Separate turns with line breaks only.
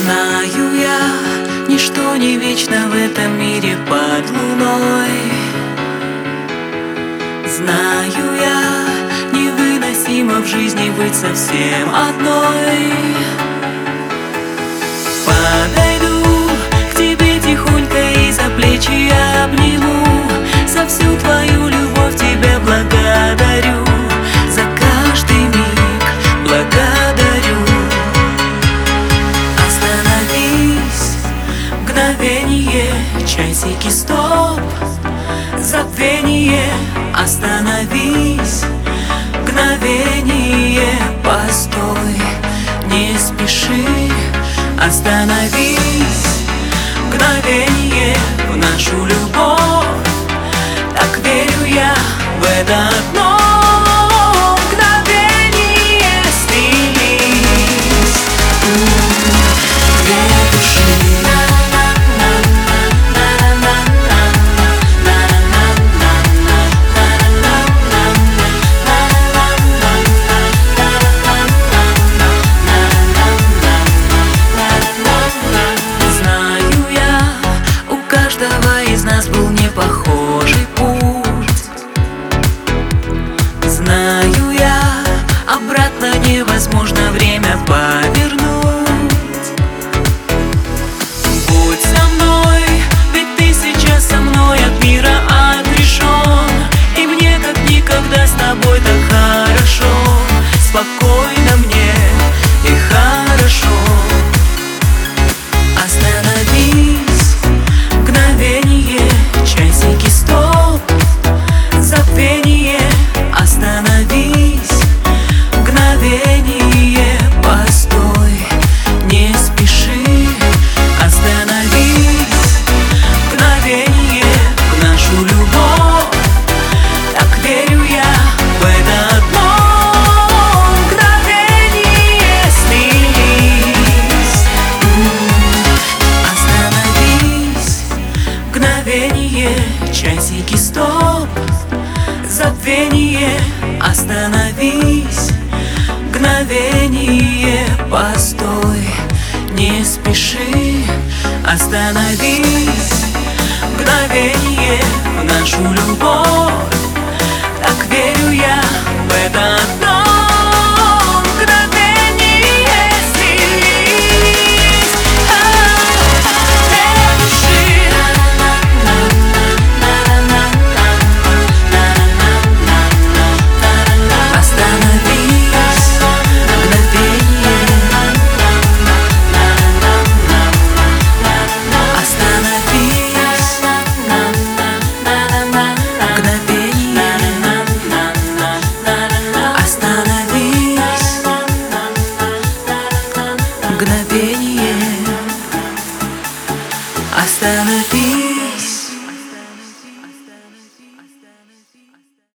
Знаю я, ничто не вечно в этом мире под луной. Знаю я, невыносимо в жизни быть совсем одной. Подойду к тебе тихонько и за плечи обниму. За всю твою любовь тебя благодарю, за каждый миг благодарю. Остановись, мгновение, часики, стоп, забвение. Остановись, мгновение, постой, не спеши. Остановись, мгновение, в нашу любовь. Так верю я в это одно мгновение. Слились две души. Был непохожий путь. Знаю я, обратно невозможно время повернуть. Будь со мной, ведь ты сейчас со мной от мира отрешен. И мне как никогда с тобой так хорошо. Спокойно мне и хорошо. Остановись, мгновение, часики, стоп, забвение. Остановись, мгновение, постой, не спеши. Остановись, мгновение, в нашу любовь. Так верю я в это одно мгновение. Слились. Остановись, мгновение, часики, стоп, забвение. Остановись, мгновение, постой, не спеши. Остановись, мгновение, в нашу любовь. Так верю я в это одно мгновение. Слились две души. Мгновение.